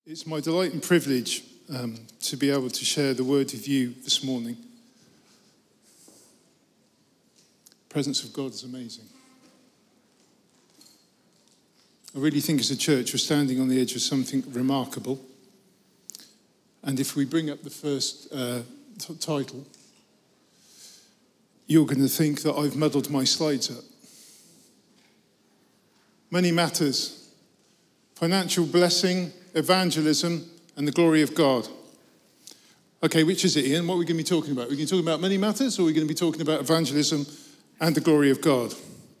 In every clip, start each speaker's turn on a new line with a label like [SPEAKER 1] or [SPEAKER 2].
[SPEAKER 1] It's my delight and privilege to be able to share the word with you this morning. The presence of God is amazing. I really think as a church we're standing on the edge of something remarkable. And if we bring up the first title, you're going to think that I've muddled my slides up. Many matters: financial blessing, evangelism, and the glory of God. Okay, which is it, Ian? What are we going to be talking about? Are we going to talk about many matters, or are we going to be talking about evangelism and the glory of God?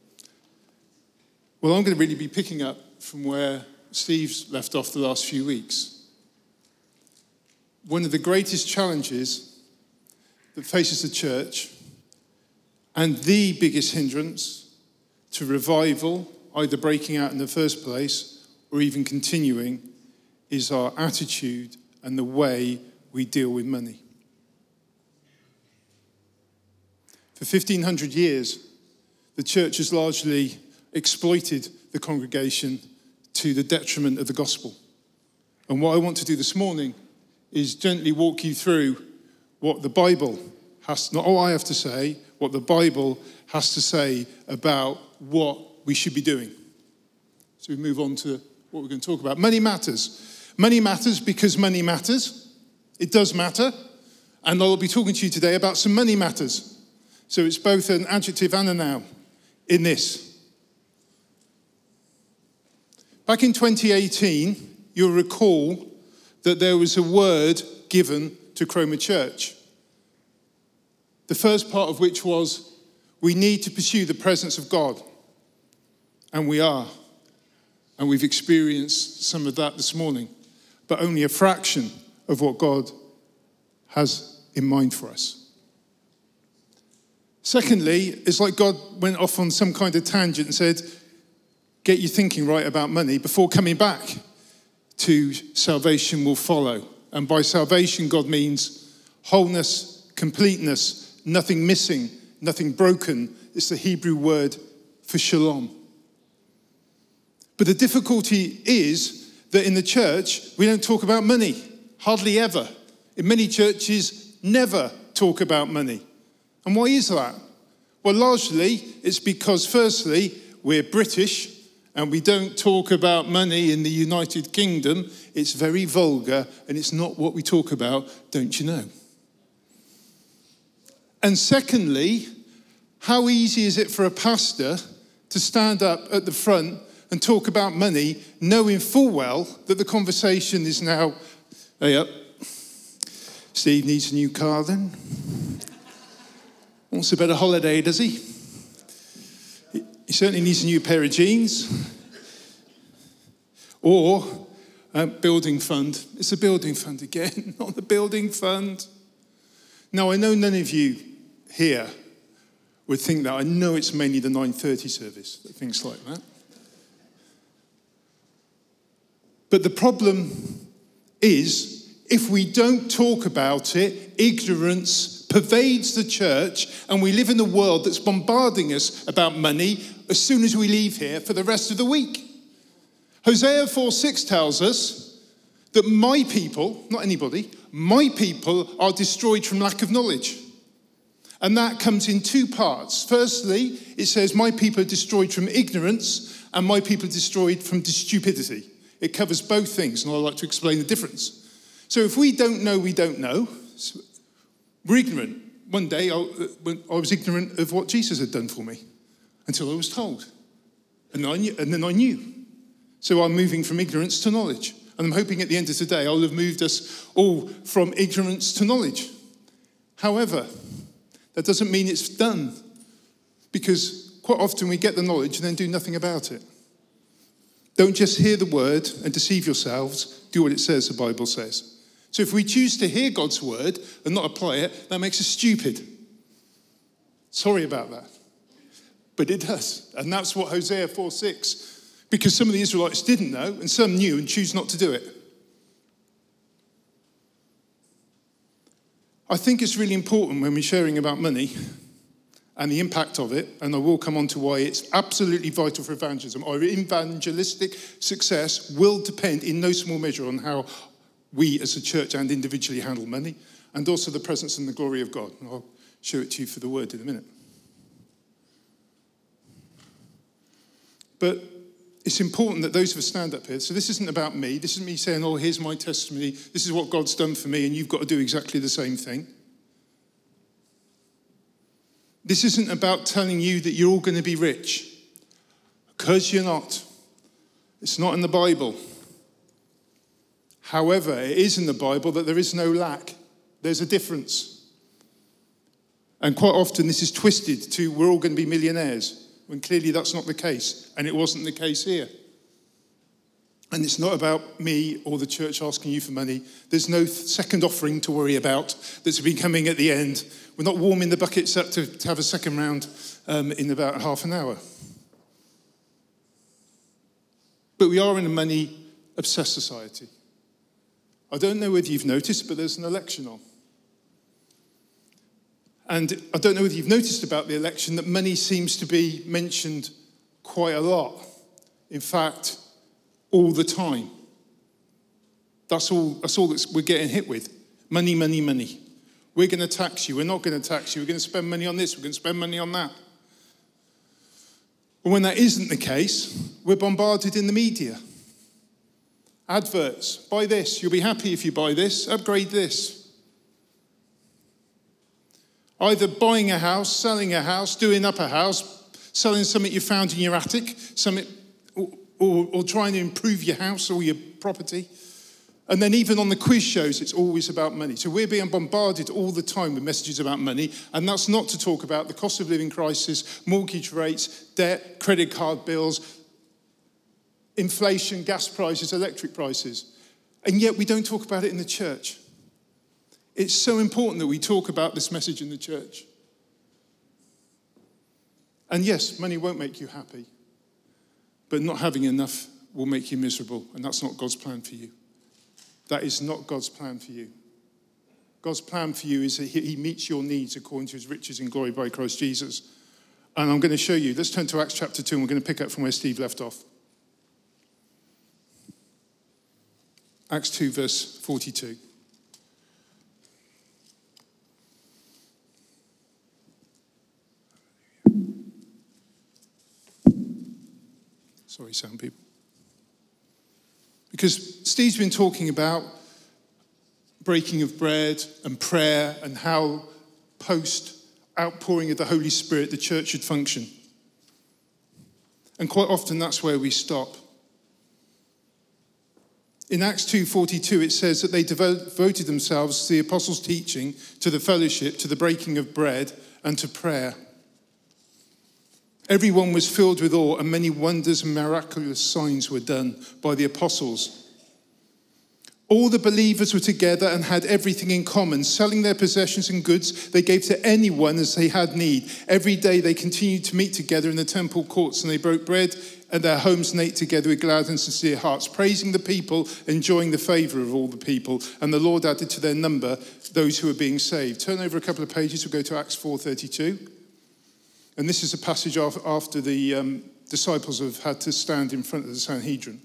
[SPEAKER 1] Well, I'm going to really be picking up from where Steve's left off the last few weeks. One of the greatest challenges that faces the church, and the biggest hindrance to revival, either breaking out in the first place or even continuing, is our attitude and the way we deal with money. For 1,500 years, the church has largely exploited the congregation to the detriment of the gospel. And what I want to do this morning is gently walk you through what the Bible has, not all I have to say, what the Bible has to say about what we should be doing. So we move on to what we're going to talk about. Money matters. Money matters because money matters. It does matter. And I'll be talking to you today about some money matters. So it's both an adjective and a noun in this. Back in 2018, you'll recall that there was a word given to Cromer Church. The first part of which was, we need to pursue the presence of God. And we are. And we've experienced some of that this morning. But only a fraction of what God has in mind for us. Secondly, it's like God went off on some kind of tangent and said, get your thinking right about money before coming back to salvation will follow. And by salvation, God means wholeness, completeness, nothing missing, nothing broken. It's the Hebrew word for shalom. But the difficulty is that in the church, we don't talk about money, hardly ever. In many churches, never talk about money. And why is that? Well, largely, it's because, firstly, we're British, and we don't talk about money in the United Kingdom. It's very vulgar, and it's not what we talk about, don't you know? And secondly, how easy is it for a pastor to stand up at the front and talk about money, knowing full well that the conversation is now, hey up, Steve needs a new car then. Wants a better holiday, does he? He certainly needs a new pair of jeans. Or building fund. It's a building fund again, not the building fund. Now, I know none of you here would think that. I know it's mainly the 9:30 service that thinks like that. But the problem is, if we don't talk about it, ignorance pervades the church, and we live in a world that's bombarding us about money as soon as we leave here for the rest of the week. Hosea 4:6 tells us that my people, not anybody, my people are destroyed from lack of knowledge. And that comes in two parts. Firstly, it says my people are destroyed from ignorance, and my people are destroyed from stupidity. It covers both things, and I'd like to explain the difference. So if we don't know, we don't know. We're ignorant. One day, I was ignorant of what Jesus had done for me until I was told. And then I knew. So I'm moving from ignorance to knowledge. And I'm hoping at the end of today, I'll have moved us all from ignorance to knowledge. However, that doesn't mean it's done. Because quite often we get the knowledge and then do nothing about it. Don't just hear the word and deceive yourselves. Do what it says, the Bible says. So if we choose to hear God's word and not apply it, that makes us stupid. Sorry about that. But it does. And that's what Hosea 4:6, because some of the Israelites didn't know and some knew and choose not to do it. I think it's really important when we're sharing about money and the impact of it, and I will come on to why it's absolutely vital for evangelism. Our evangelistic success will depend in no small measure on how we as a church and individually handle money, and also the presence and the glory of God. And I'll show it to you for the word in a minute. But it's important that those of us stand up here. So this isn't about me. This isn't me saying, oh, here's my testimony. This is what God's done for me, and you've got to do exactly the same thing. This isn't about telling you that you're all going to be rich, because you're not. It's not in the Bible. However, it is in the Bible that there is no lack. There's a difference. And quite often this is twisted to we're all going to be millionaires, when clearly that's not the case. And it wasn't the case here. And it's not about me or the church asking you for money. There's no second offering to worry about that's been coming at the end. We're not warming the buckets up to have a second round in about half an hour. But we are in a money-obsessed society. I don't know whether you've noticed, but there's an election on. And I don't know whether you've noticed about the election that money seems to be mentioned quite a lot. In fact, all the time. That's all that we're getting hit with. Money, money, money. We're going to tax you. We're not going to tax you. We're going to spend money on this. We're going to spend money on that. But when that isn't the case, we're bombarded in the media. Adverts. Buy this. You'll be happy if you buy this. Upgrade this. Either buying a house, selling a house, doing up a house, selling something you found in your attic, something, or trying to improve your house or your property. And then even on the quiz shows, it's always about money. So we're being bombarded all the time with messages about money. And that's not to talk about the cost of living crisis, mortgage rates, debt, credit card bills, inflation, gas prices, electric prices. And yet we don't talk about it in the church. It's so important that we talk about this message in the church. And yes, money won't make you happy, but not having enough will make you miserable, and that's not God's plan for you. That is not God's plan for you. God's plan for you is that he meets your needs according to his riches in glory by Christ Jesus. And I'm going to show you. Let's turn to Acts chapter 2, and we're going to pick up from where Steve left off. Acts 2, verse 42. Sorry, sound people. Because Steve's been talking about breaking of bread and prayer and how post-outpouring of the Holy Spirit the church should function. And quite often that's where we stop. In Acts 2:42 it says that they devoted themselves to the apostles' teaching, to the fellowship, to the breaking of bread, and to prayer. Everyone was filled with awe, and many wonders and miraculous signs were done by the apostles. All the believers were together and had everything in common. Selling their possessions and goods, they gave to anyone as they had need. Every day they continued to meet together in the temple courts, and they broke bread at their homes and ate together with glad and sincere hearts, praising the people, enjoying the favor of all the people. And the Lord added to their number those who were being saved. Turn over a couple of pages, we'll go to Acts 4:32. And this is a passage after the disciples have had to stand in front of the Sanhedrin.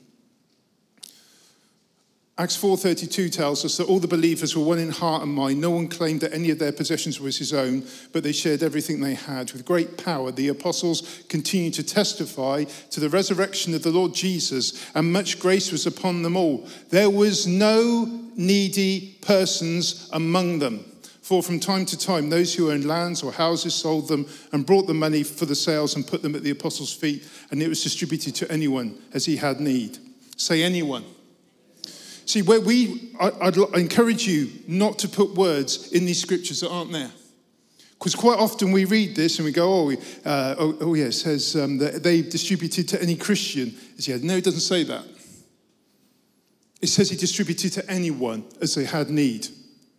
[SPEAKER 1] Acts 4:32 tells us that all the believers were one in heart and mind. No one claimed that any of their possessions was his own, but they shared everything they had. With great power, the apostles continued to testify to the resurrection of the Lord Jesus, and much grace was upon them all. There was no needy persons among them. For from time to time, those who owned lands or houses sold them and brought the money for the sales and put them at the apostles' feet, and it was distributed to anyone as he had need. Say anyone. See, I'd encourage you not to put words in these scriptures that aren't there. Because quite often we read this and we go, it says that they distributed to any Christian as he had. No, it doesn't say that. It says he distributed to anyone as they had need.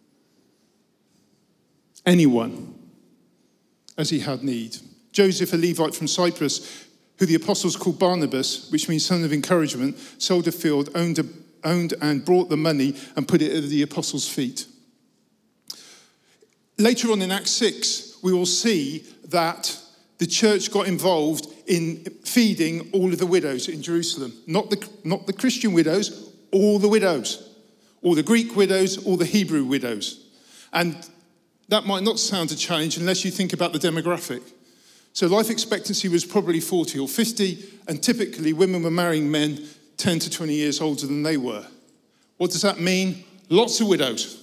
[SPEAKER 1] Anyone as he had need. Joseph, a Levite from Cyprus, who the apostles called Barnabas, which means son of encouragement, sold a field, owned and brought the money and put it at the apostles' feet. Later on in Acts 6, we will see that the church got involved in feeding all of the widows in Jerusalem. Not the Christian widows, all the widows. All the Greek widows, all the Hebrew widows. And that might not sound a challenge unless you think about the demographic. So life expectancy was probably 40 or 50, and typically women were marrying men 10 to 20 years older than they were. What does that mean? Lots of widows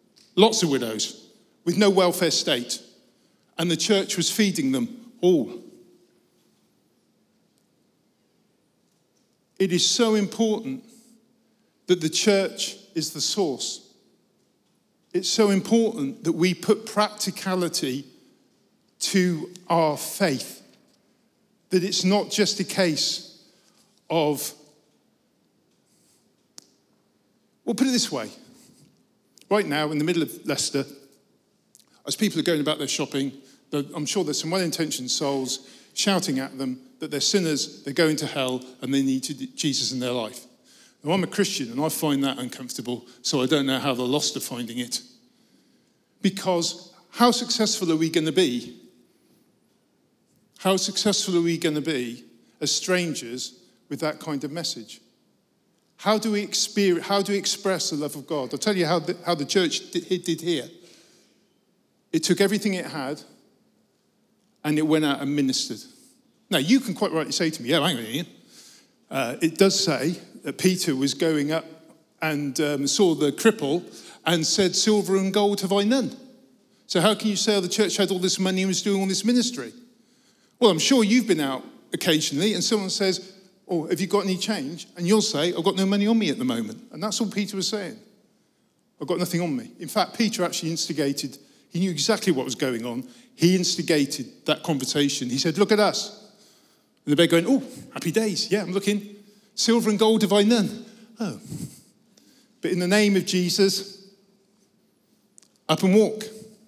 [SPEAKER 1] with no welfare state. And the church was feeding them all. It is so important that the church is the source. It's so important that we put practicality to our faith. That it's not just a case of, well, put it this way. Right now, in the middle of Leicester, as people are going about their shopping, I'm sure there's some well-intentioned souls shouting at them that they're sinners, they're going to hell, and they need Jesus in their life. Now, I'm a Christian, and I find that uncomfortable, so I don't know how the lost are finding it. Because how successful are we going to be? How successful are we going to be as strangers with that kind of message? How do we express the love of God? I'll tell you how the church did here. It took everything it had, and it went out and ministered. Now, you can quite rightly say to me, yeah, hang on, Ian. It does say that Peter was going up and saw the cripple and said, silver and gold have I none. So how can you say the church had all this money and was doing all this ministry? Well, I'm sure you've been out occasionally and someone says, oh, have you got any change? And you'll say, I've got no money on me at the moment. And that's all Peter was saying. I've got nothing on me. In fact, Peter actually instigated, he knew exactly what was going on. He instigated that conversation. He said, look at us. And they're going, oh, happy days. Yeah, I'm looking. Silver and gold have I none. Oh. But in the name of Jesus, up and walk.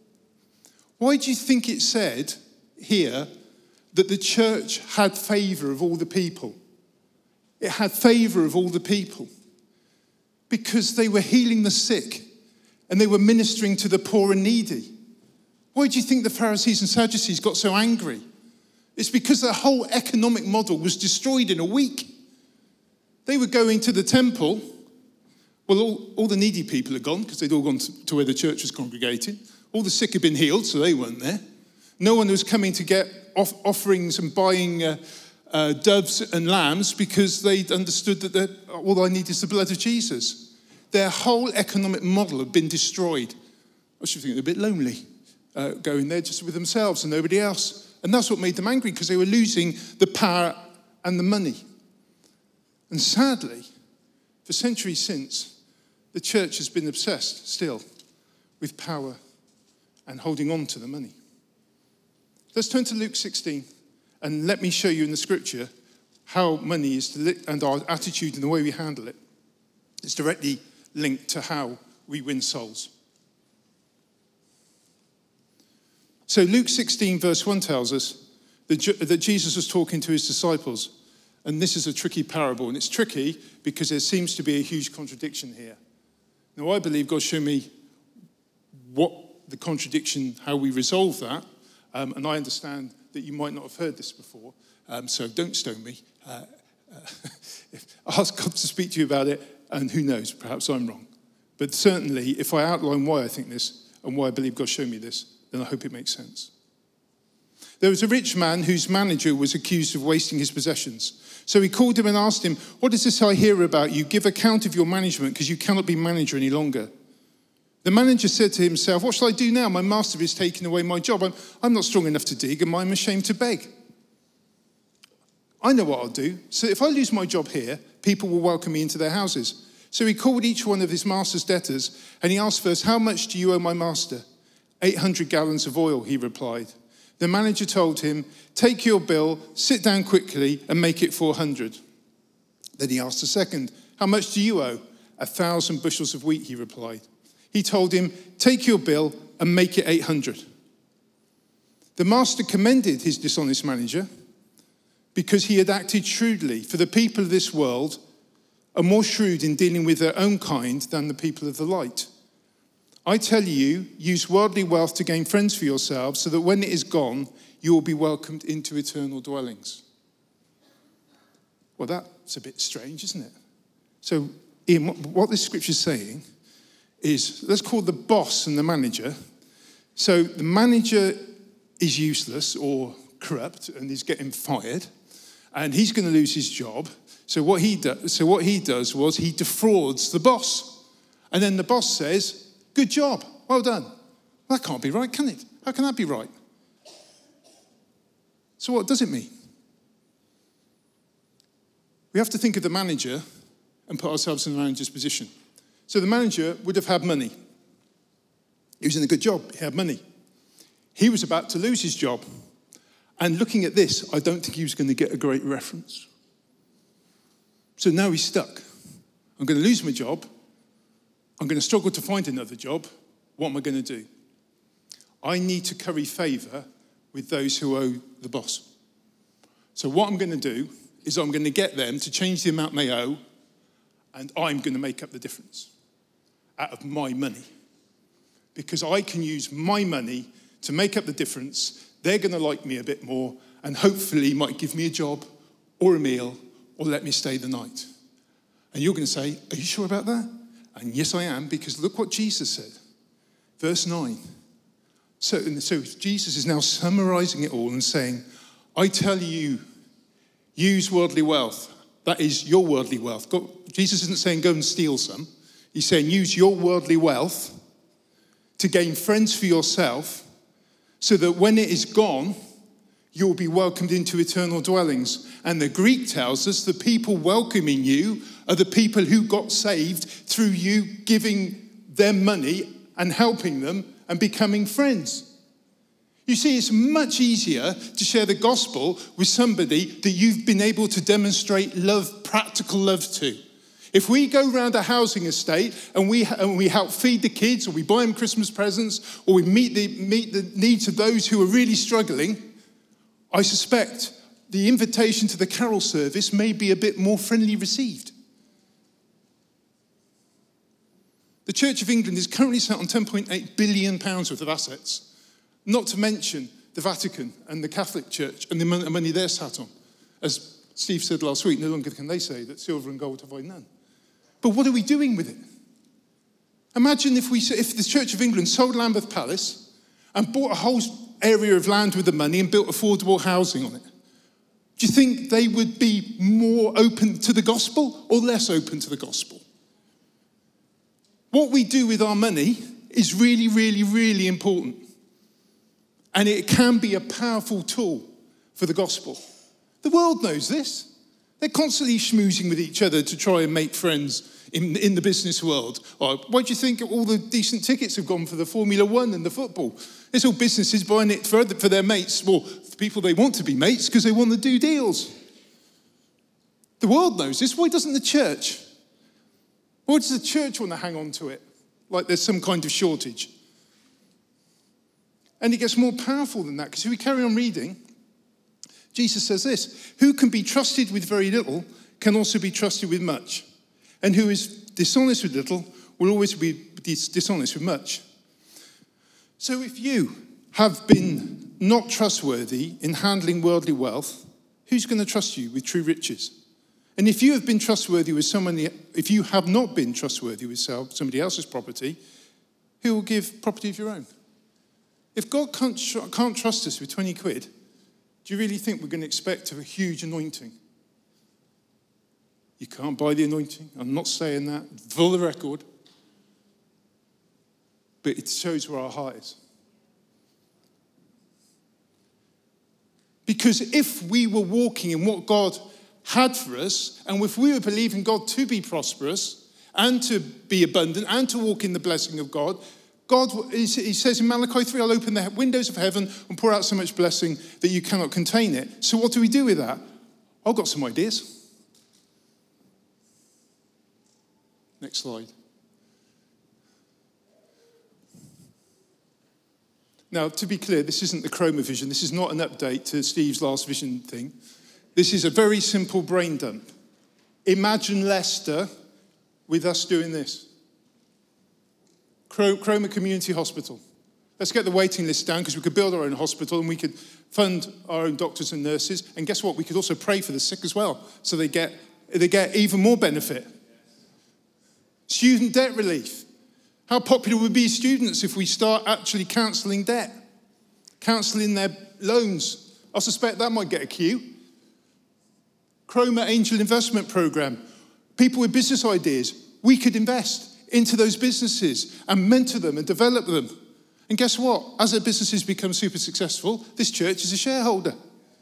[SPEAKER 1] Why do you think it said here that the church had favour of all the people? It had favour of all the people because they were healing the sick and they were ministering to the poor and needy. Why do you think the Pharisees and Sadducees got so angry? It's because their whole economic model was destroyed in a week. They were going to the temple. Well, all the needy people had gone because they'd all gone to where the church was congregating. All the sick had been healed, so they weren't there. No one was coming to get offerings and buying doves and lambs because they'd understood that all I need is the blood of Jesus. Their whole economic model had been destroyed. I should think they're a bit lonely going there just with themselves and nobody else. And that's what made them angry because they were losing the power and the money. And sadly, for centuries since, the church has been obsessed still with power and holding on to the money. Let's turn to Luke 16 and let me show you in the scripture how money is and our attitude and the way we handle it is directly linked to how we win souls. So Luke 16 verse 1 tells us that Jesus was talking to his disciples. And this is a tricky parable. And it's tricky because there seems to be a huge contradiction here. Now, I believe God showed me what the contradiction, how we resolve that. And I understand that you might not have heard this before. So don't stone me. Ask God to speak to you about it. And who knows, perhaps I'm wrong. But certainly, if I outline why I think this and why I believe God showed me this, then I hope it makes sense. There was a rich man whose manager was accused of wasting his possessions. So he called him and asked him, what is this I hear about you? Give account of your management because you cannot be manager any longer. The manager said to himself, what shall I do now? My master is taking away my job. I'm not strong enough to dig and I'm ashamed to beg. I know what I'll do. So if I lose my job here, people will welcome me into their houses. So he called each one of his master's debtors and he asked first, how much do you owe my master? 800 gallons of oil, he replied. The manager told him, take your bill, sit down quickly, and make it 400. Then he asked the second, how much do you owe? 1,000 bushels of wheat, he replied. He told him, take your bill and make it 800. The master commended his dishonest manager because he had acted shrewdly, for the people of this world are more shrewd in dealing with their own kind than the people of the light. I tell you, use worldly wealth to gain friends for yourselves, so that when it is gone, you will be welcomed into eternal dwellings. Well, that's a bit strange, isn't it? So, Ian, what this scripture is saying is, let's call the boss and the manager. So the manager is useless or corrupt and he's getting fired, and he's going to lose his job. So what he does was he defrauds the boss. And then the boss says, good job, well done. Well, that can't be right, can it? How can that be right? So what does it mean? We have to think of the manager and put ourselves in the manager's position. So the manager would have had money. He was in a good job, he had money. He was about to lose his job. And looking at this, I don't think he was going to get a great reference. So now he's stuck. I'm going to lose my job. I'm going to struggle to find another job. What am I going to do? I need to curry favour with those who owe the boss. So what I'm going to do is I'm going to get them to change the amount they owe, and I'm going to make up the difference out of my money. Because I can use my money to make up the difference. They're going to like me a bit more, and hopefully might give me a job or a meal or let me stay the night. And you're going to say, are you sure about that? And yes, I am, because look what Jesus said. Verse 9. So Jesus is now summarizing it all and saying, I tell you, use worldly wealth. That is your worldly wealth. Jesus isn't saying go and steal some. He's saying use your worldly wealth to gain friends for yourself, so that when it is gone, you'll be welcomed into eternal dwellings. And the Greek tells us the people welcoming you are the people who got saved through you giving them money and helping them and becoming friends. You see, it's much easier to share the gospel with somebody that you've been able to demonstrate love, practical love to. If we go around a housing estate and we help feed the kids, or we buy them Christmas presents, or we meet the needs of those who are really struggling, I suspect the invitation to the carol service may be a bit more friendly received. The Church of England is currently sat on £10.8 billion worth of assets, not to mention the Vatican and the Catholic Church and the money they're sat on. As Steve said last week, no longer can they say that silver and gold have I none. But what are we doing with it? Imagine if the Church of England sold Lambeth Palace and bought a whole area of land with the money and built affordable housing on it. Do you think they would be more open to the gospel or less open to the gospel? What we do with our money is really, really, really important. And it can be a powerful tool for the gospel. The world knows this. They're constantly schmoozing with each other to try and make friends in the business world. Why do you think all the decent tickets have gone for the Formula One and the football? It's all businesses buying it for their mates, or the people they want to be mates, because they want to do deals. The world knows this. Why doesn't the church? Why does the church want to hang on to it like there's some kind of shortage? And it gets more powerful than that, because if we carry on reading, Jesus says this: who can be trusted with very little can also be trusted with much. And who is dishonest with little will always be dishonest with much. So if you have been not trustworthy in handling worldly wealth, who's going to trust you with true riches? And if you have been trustworthy with if you have not been trustworthy with somebody else's property, who will give property of your own? If God can't trust us with 20 quid, do you really think we're going to expect a huge anointing? You can't buy the anointing. I'm not saying that. For the record. But it shows where our heart is. Because if we were walking in what God had for us, and if we were believing God to be prosperous and to be abundant and to walk in the blessing of God, he says in Malachi 3, I'll open the windows of heaven and pour out so much blessing that you cannot contain it. So what do we do with that? I've got some ideas. Next slide. Now, to be clear, this isn't the Chroma vision. This is not an update to Steve's last vision thing. This is a very simple brain dump. Imagine Leicester with us doing this. Cromer Community Hospital. Let's get the waiting list down because we could build our own hospital and we could fund our own doctors and nurses. And guess what? We could also pray for the sick as well, so they get even more benefit. Student debt relief. How popular would be students if we start actually cancelling debt, cancelling their loans? I suspect that might get a queue. Cromer Angel Investment Program. People with business ideas, we could invest into those businesses and mentor them and develop them. And guess what? As their businesses become super successful, this church is a shareholder.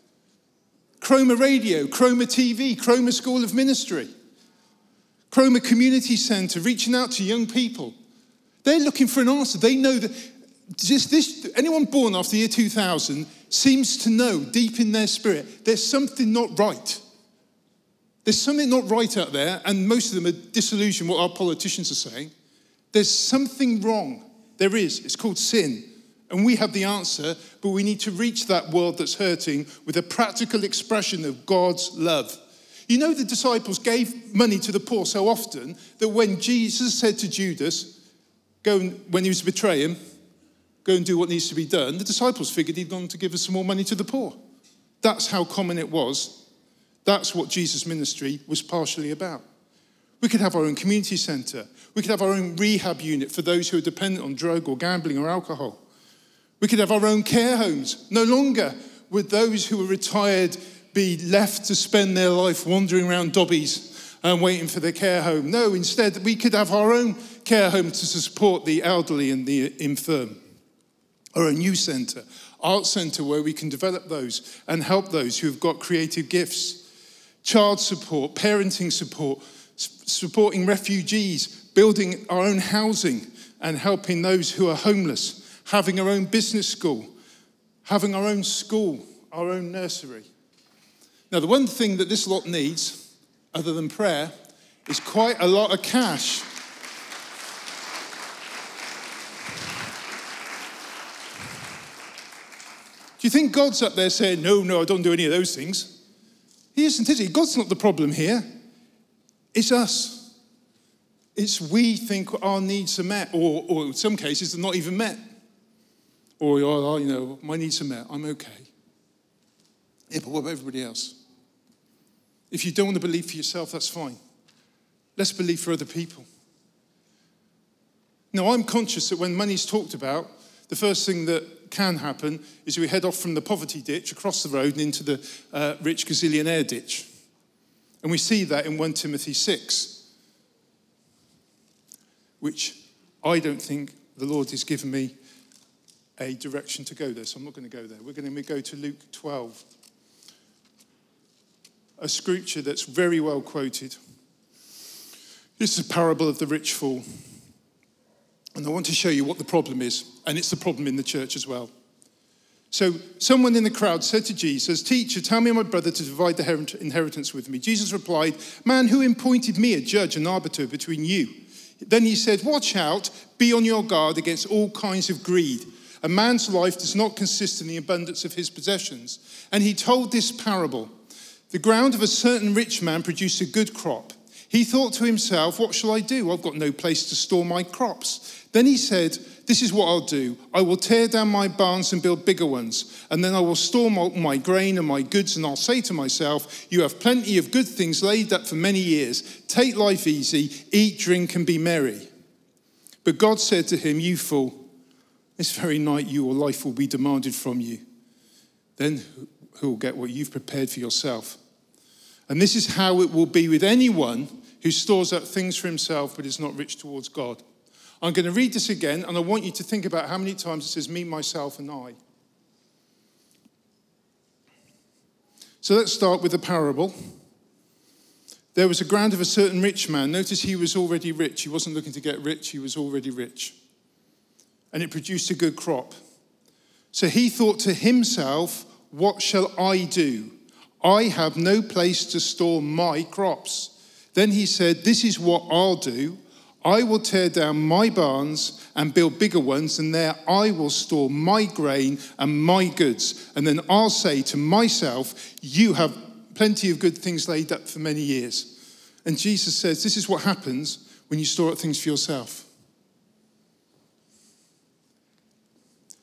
[SPEAKER 1] Cromer Radio, Cromer TV, Cromer School of Ministry, Cromer Community Centre, reaching out to young people. They're looking for an answer. They know that anyone born after the year 2000 seems to know deep in their spirit there's something not right. There's something not right out there, and most of them are disillusioned what our politicians are saying. There's something wrong. There is. It's called sin. And we have the answer, but we need to reach that world that's hurting with a practical expression of God's love. You know, the disciples gave money to the poor so often that when Jesus said to Judas, when he was to betray him, go and do what needs to be done, the disciples figured he'd gone to give us some more money to the poor. That's how common it was. That's what Jesus' ministry was partially about. We could have our own community centre. We could have our own rehab unit for those who are dependent on drug or gambling or alcohol. We could have our own care homes. No longer would those who are retired be left to spend their life wandering around Dobbies and waiting for their care home. No, instead, we could have our own care home to support the elderly and the infirm. Or a new centre, art centre where we can develop those and help those who've got creative gifts. Child support, parenting support, supporting refugees, building our own housing and helping those who are homeless, having our own business school, having our own school, our own nursery. Now, the one thing that this lot needs, other than prayer, is quite a lot of cash. Do you think God's up there saying, no, I don't do any of those things? He isn't, is he? God's not the problem here. It's us. It's we think our needs are met, or in some cases they're not even met. Or, my needs are met, I'm okay. Yeah, but what about everybody else? If you don't want to believe for yourself, that's fine. Let's believe for other people. Now, I'm conscious that when money's talked about, the first thing that can happen is we head off from the poverty ditch across the road and into the rich gazillionaire ditch. And we see that in 1 Timothy 6, which I don't think the Lord has given me a direction to go there, so I'm not going to go there. We're going to go to Luke 12, a scripture that's very well quoted. This is a parable of the rich fool. And I want to show you what the problem is, and it's the problem in the church as well. So someone in the crowd said to Jesus, "Teacher, tell me and my brother to divide the inheritance with me." Jesus replied, "Man, who appointed me a judge and arbiter between you?" Then he said, "Watch out, be on your guard against all kinds of greed. A man's life does not consist in the abundance of his possessions." And he told this parable. The ground of a certain rich man produced a good crop. He thought to himself, "What shall I do? I've got no place to store my crops." Then he said, "This is what I'll do. I will tear down my barns and build bigger ones. And then I will store my grain and my goods, and I'll say to myself, you have plenty of good things laid up for many years. Take life easy, eat, drink, and be merry." But God said to him, "You fool, this very night your life will be demanded from you. Then who will get what you've prepared for yourself? And this is how it will be with anyone who stores up things for himself but is not rich towards God." I'm going to read this again, and I want you to think about how many times it says me, myself, and I. So let's start with the parable. There was a ground of a certain rich man. Notice he was already rich. He wasn't looking to get rich. He was already rich. And it produced a good crop. So he thought to himself, "What shall I do? I have no place to store my crops." Then he said, "This is what I'll do. I will tear down my barns and build bigger ones, and there I will store my grain and my goods. And then I'll say to myself, you have plenty of good things laid up for many years." And Jesus says, this is what happens when you store up things for yourself.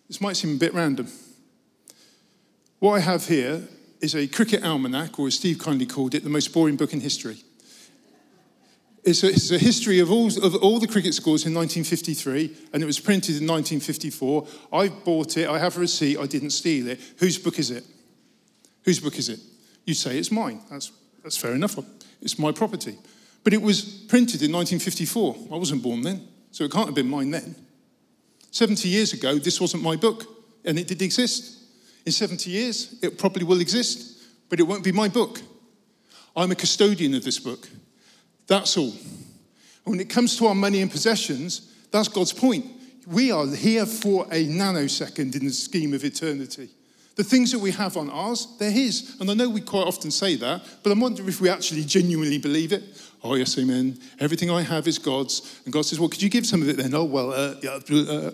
[SPEAKER 1] This might seem a bit random. What I have here is a cricket almanac, or as Steve kindly called it, the most boring book in history. It's a history of all the cricket scores in 1953, and it was printed in 1954. I bought it, I have a receipt, I didn't steal it. Whose book is it? Whose book is it? You say it's mine. That's fair enough. It's my property. But it was printed in 1954. I wasn't born then, so it can't have been mine then. 70 years ago, this wasn't my book, and it did exist. In 70 years, it probably will exist, but it won't be my book. I'm a custodian of this book. That's all. And when it comes to our money and possessions, that's God's point. We are here for a nanosecond in the scheme of eternity. The things that we have on ours, they're his. And I know we quite often say that, but I'm wondering if we actually genuinely believe it. Oh, yes, amen. Everything I have is God's. And God says, well, could you give some of it then? Oh, well, yeah.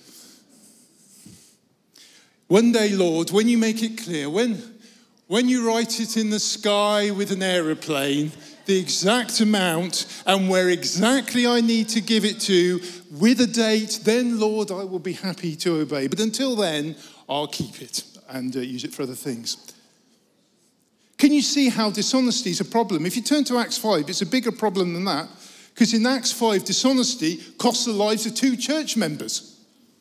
[SPEAKER 1] One day, Lord, when you make it clear, when you write it in the sky with an aeroplane, the exact amount and where exactly I need to give it to with a date, then, Lord, I will be happy to obey. But until then, I'll keep it and use it for other things. Can you see how dishonesty is a problem? If you turn to Acts 5, it's a bigger problem than that, because in Acts 5, dishonesty costs the lives of 2 church members,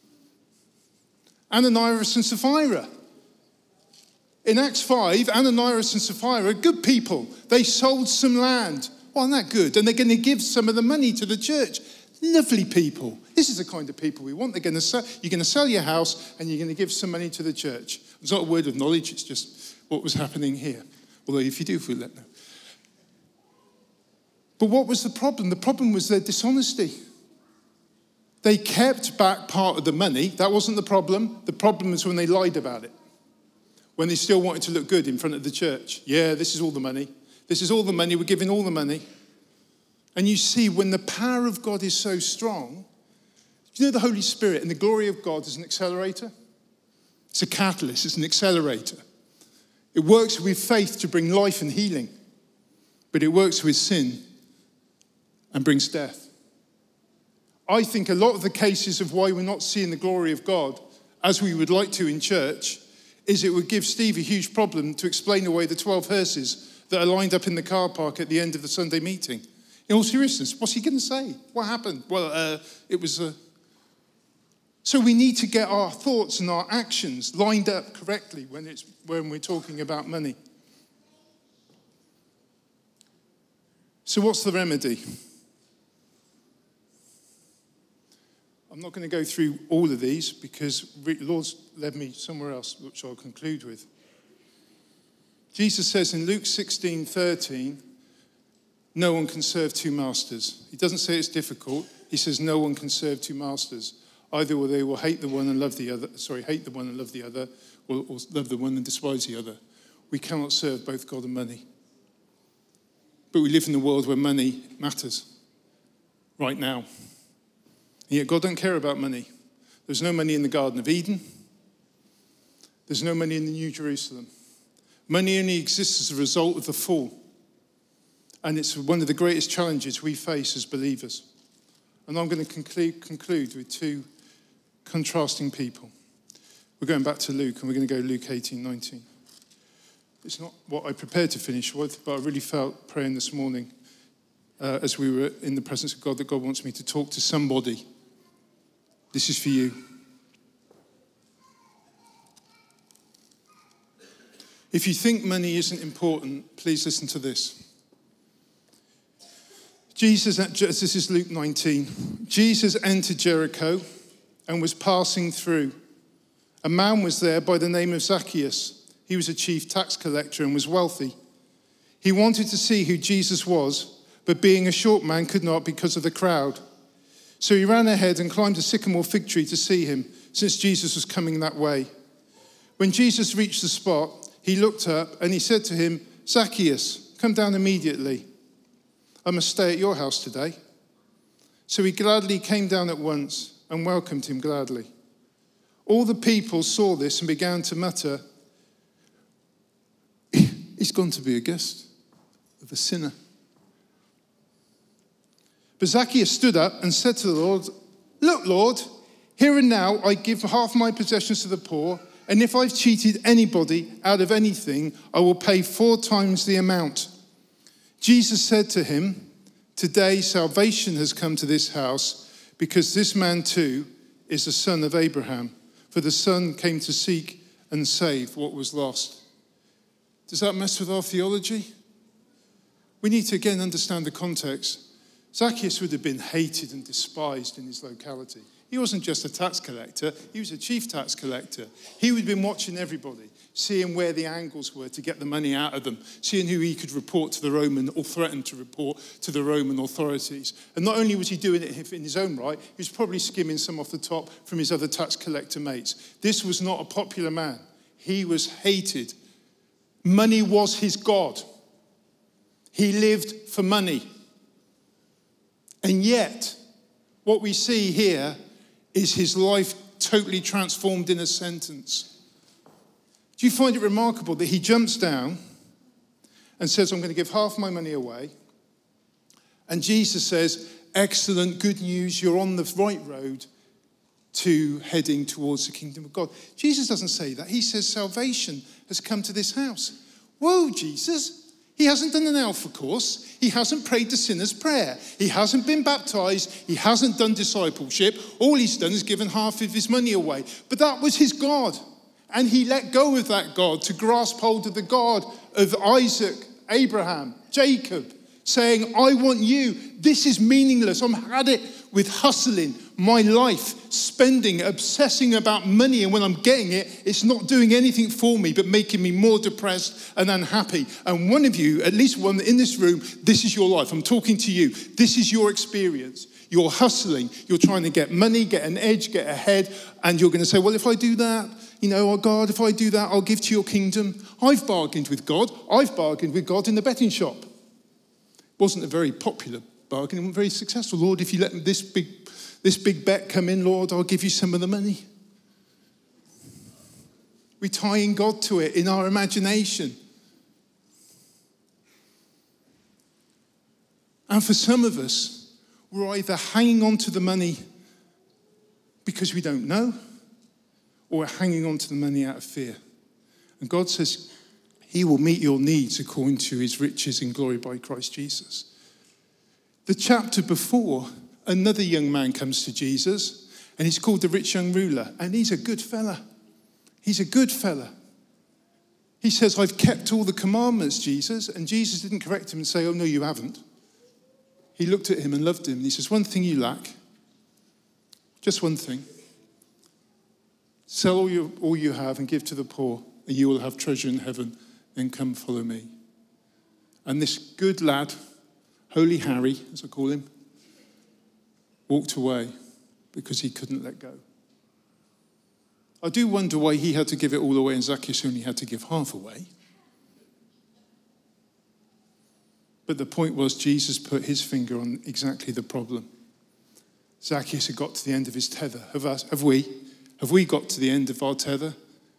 [SPEAKER 1] Ananias and Sapphira. In Acts 5, Ananias and Sapphira are good people. They sold some land. Well, isn't that good? And they're going to give some of the money to the church. Lovely people. This is the kind of people we want. You're going to sell your house and you're going to give some money to the church. It's not a word of knowledge. It's just what was happening here. Although if you do, we'll let know. But what was the problem? The problem was their dishonesty. They kept back part of the money. That wasn't the problem. The problem was when they lied about it. When they still wanted to look good in front of the church. Yeah, this is all the money. This is all the money. We're giving all the money. And you see, when the power of God is so strong, do you know the Holy Spirit and the glory of God is an accelerator? It's a catalyst. It's an accelerator. It works with faith to bring life and healing. But it works with sin and brings death. I think a lot of the cases of why we're not seeing the glory of God as we would like to in church is it would give Steve a huge problem to explain away the 12 hearses that are lined up in the car park at the end of the Sunday meeting. In all seriousness, what's he going to say? What happened? Well, it was... So we need to get our thoughts and our actions lined up correctly when we're talking about money. So what's the remedy? I'm not going to go through all of these because the Lord's led me somewhere else, which I'll conclude with. Jesus says in Luke 16:13, no one can serve 2 masters. He doesn't say it's difficult. He says no one can serve 2 masters. Either they will hate the one and love the other, or love the one and despise the other. We cannot serve both God and money. But we live in a world where money matters right now. And yet God don't care about money. There's no money in the Garden of Eden. There's no money in the New Jerusalem. Money only exists as a result of the fall. And it's one of the greatest challenges we face as believers. And I'm going to conclude with 2 contrasting people. We're going back to Luke, and we're going to go Luke 18:19. It's not what I prepared to finish with, but I really felt praying this morning as we were in the presence of God that God wants me to talk to somebody. This is for you. If you think money isn't important, please listen to this. This is Luke 19. Jesus entered Jericho and was passing through. A man was there by the name of Zacchaeus. He was a chief tax collector and was wealthy. He wanted to see who Jesus was, but being a short man could not because of the crowd. So he ran ahead and climbed a sycamore fig tree to see him, since Jesus was coming that way. When Jesus reached the spot, he looked up and he said to him, Zacchaeus, come down immediately. I must stay at your house today. So he gladly came down at once and welcomed him gladly. All the people saw this and began to mutter, he's gone to be a guest of a sinner. But Zacchaeus stood up and said to the Lord, look, Lord, Here and now, I give half my possessions to the poor, and if I've cheated anybody out of anything, I will pay 4 times the amount." Jesus said to him, "Today salvation has come to this house, because this man too is the son of Abraham. For the Son came to seek and save what was lost." Does that mess with our theology? We need to again understand the context. Zacchaeus would have been hated and despised in his locality. He wasn't just a tax collector, he was a chief tax collector. He would have been watching everybody, seeing where the angles were to get the money out of them, seeing who he could report to the Roman or threaten to report to the Roman authorities. And not only was he doing it in his own right, he was probably skimming some off the top from his other tax collector mates. This was not a popular man. He was hated. Money was his God. He lived for money. And yet, what we see here is his life totally transformed in a sentence. Do you find it remarkable that he jumps down and says, "I'm going to give half my money away"? And Jesus says, "Excellent, good news, you're on the right road to heading towards the kingdom of God." Jesus doesn't say that. He says, "Salvation has come to this house." Whoa, Jesus. He hasn't done an Alpha course. He hasn't prayed the sinner's prayer. He hasn't been baptized. He hasn't done discipleship. All he's done is given half of his money away. But that was his God. And he let go of that God to grasp hold of the God of Isaac, Abraham, Jacob, saying, "I want you. This is meaningless. I've had it with hustling my life, spending, obsessing about money. And when I'm getting it, it's not doing anything for me, but making me more depressed and unhappy." And one of you, at least one in this room, this is your life. I'm talking to you. This is your experience. You're hustling. You're trying to get money, get an edge, get ahead. And you're going to say, "Well, if I do that, oh God, if I do that, I'll give to your kingdom." I've bargained with God. I've bargained with God in the betting shop. Wasn't a very popular bargain. It wasn't very successful. "Lord, if you let this big bet come in, Lord, I'll give you some of the money." We tie in God to it in our imagination. And for some of us, we're either hanging on to the money because we don't know, or we're hanging on to the money out of fear. And God says he will meet your needs according to his riches in glory by Christ Jesus. The chapter before, another young man comes to Jesus, and he's called the rich young ruler, and he's a good fella. He's a good fella. He says, "I've kept all the commandments, Jesus." And Jesus didn't correct him and say, "Oh, no, you haven't." He looked at him and loved him. And he says, "One thing you lack, just one thing. Sell all you have and give to the poor, and you will have treasure in heaven. Then come follow me." And this good lad, Holy Harry, as I call him, walked away because he couldn't let go. I do wonder why he had to give it all away and Zacchaeus only had to give half away. But the point was, Jesus put his finger on exactly the problem. Zacchaeus had got to the end of his tether. Have we? Have we got to the end of our tether?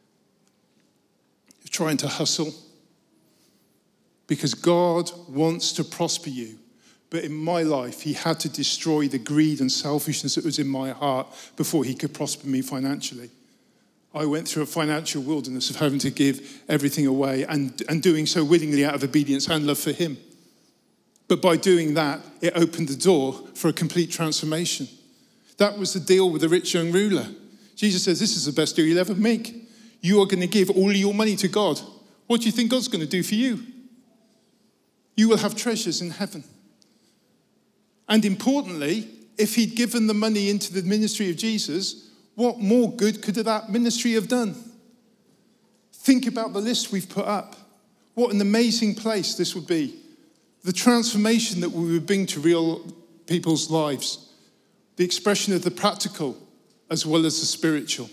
[SPEAKER 1] Trying to hustle? Because God wants to prosper you. But in my life, he had to destroy the greed and selfishness that was in my heart before he could prosper me financially. I went through a financial wilderness of having to give everything away and doing so willingly out of obedience and love for him. But by doing that, it opened the door for a complete transformation. That was the deal with the rich young ruler. Jesus says, "This is the best deal you'll ever make. You are going to give all your money to God. What do you think God's going to do for you? You will have treasures in heaven." And importantly, if he'd given the money into the ministry of Jesus, what more good could that ministry have done? Think about the list we've put up. What an amazing place this would be. The transformation that we would bring to real people's lives. The expression of the practical as well as the spiritual.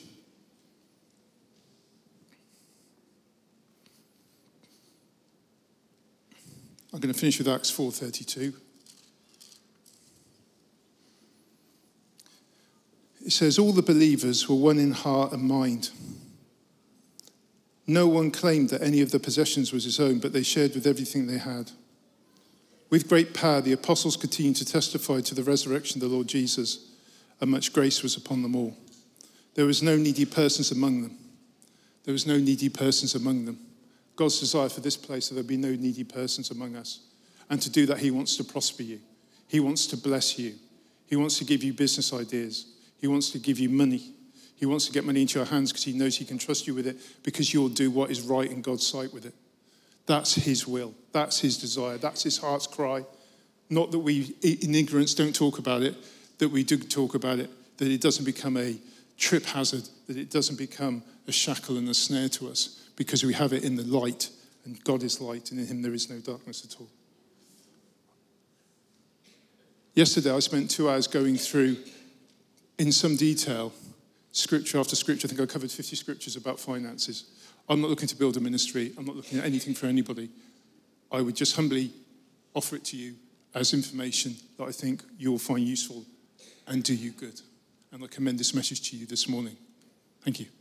[SPEAKER 1] I'm going to finish with Acts 4:32. It says, "All the believers were one in heart and mind. No one claimed that any of the possessions was his own, but they shared with everything they had. With great power, the apostles continued to testify to the resurrection of the Lord Jesus, and much grace was upon them all." There was no needy persons among them. There was no needy persons among them. God's desire for this place, that there be no needy persons among us. And to do that, he wants to prosper you. He wants to bless you. He wants to give you business ideas. He wants to give you money. He wants to get money into your hands because he knows he can trust you with it, because you'll do what is right in God's sight with it. That's his will. That's his desire. That's his heart's cry. Not that we, in ignorance, don't talk about it, that we do talk about it, that it doesn't become a trip hazard, that it doesn't become a shackle and a snare to us, because we have it in the light, and God is light, and in him there is no darkness at all. Yesterday, I spent 2 hours going through, in some detail, scripture after scripture. I think I covered 50 scriptures about finances. I'm not looking to build a ministry. I'm not looking at anything for anybody. I would just humbly offer it to you as information that I think you'll find useful and do you good. And I commend this message to you this morning. Thank you.